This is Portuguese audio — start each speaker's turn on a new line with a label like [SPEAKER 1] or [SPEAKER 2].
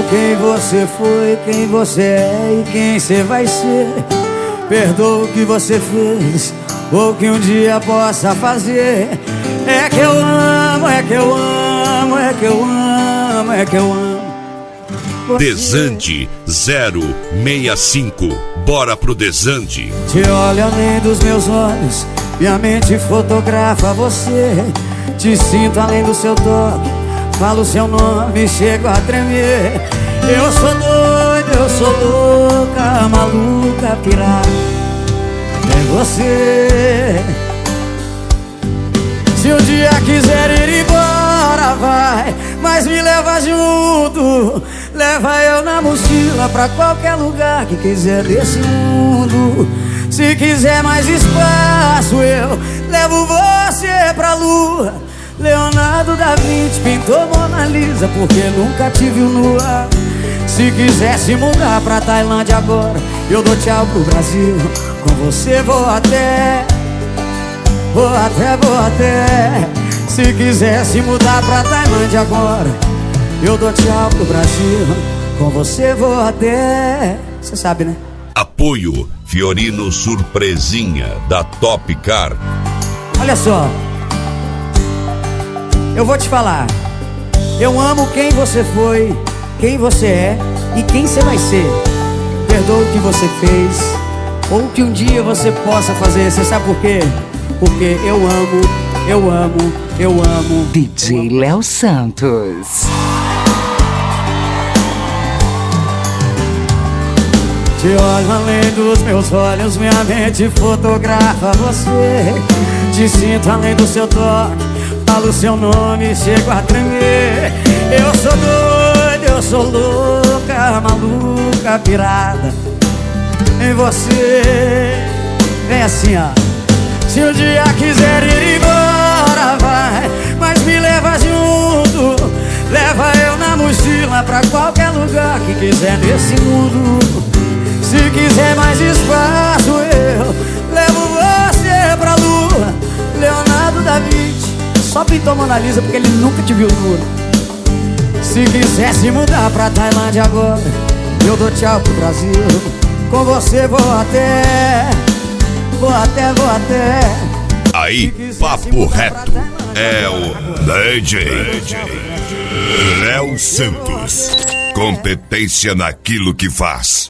[SPEAKER 1] quem você foi, quem você é e quem você vai ser. Perdoa o que você fez, ou que um dia possa fazer. É que eu amo, é que eu amo, é que eu amo, é que eu amo você.
[SPEAKER 2] Desande 065. Bora pro Desande.
[SPEAKER 1] Te olho além dos meus olhos, minha mente fotografa você. Te sinto além do seu toque, falo seu nome, chego a tremer. Eu sou doido, eu sou louca, maluca, pirata. É você. Se um dia quiser ir embora, vai, mas me leva junto. Leva eu na mochila pra qualquer lugar que quiser desse mundo. Se quiser mais espaço, eu levo você pra lua. Leonardo da Vinci pintou Mona Lisa, porque nunca te viu nua. Se quiser se mudar pra Tailândia agora, eu dou tchau pro Brasil. Com você vou até. Se quiser se mudar pra Tailândia agora, eu dou tchau pro Brasil. Com você vou até. Você sabe, né?
[SPEAKER 2] Apoio Fiorino Surpresinha, da Top Car.
[SPEAKER 1] Olha só, eu vou te falar. Eu amo quem você foi, quem você é e quem você vai ser. Perdoa o que você fez, ou o que um dia você possa fazer. Você sabe por quê? Porque eu amo, eu amo, eu amo
[SPEAKER 3] DJ Léo Santos.
[SPEAKER 1] Te olho além dos meus olhos, minha mente fotografa você. Te sinto além do seu toque, falo seu nome, chego a tremer. Eu sou doido, eu sou louca, maluca, pirada em você. Vem assim, ó. Se um dia quiser ir embora, vai, mas me leva junto. Leva eu na mochila pra qualquer lugar que quiser nesse mundo. Se quiser mais espaço, eu levo você pra lua. Leonardo da Vinci só pintou Mona Lisa porque ele nunca te viu nua. Se quiser se mudar pra Tailândia agora, eu dou tchau pro Brasil. Com você vou até.
[SPEAKER 2] Aí, papo reto. É o DJ Léo Santos. Competência naquilo que faz.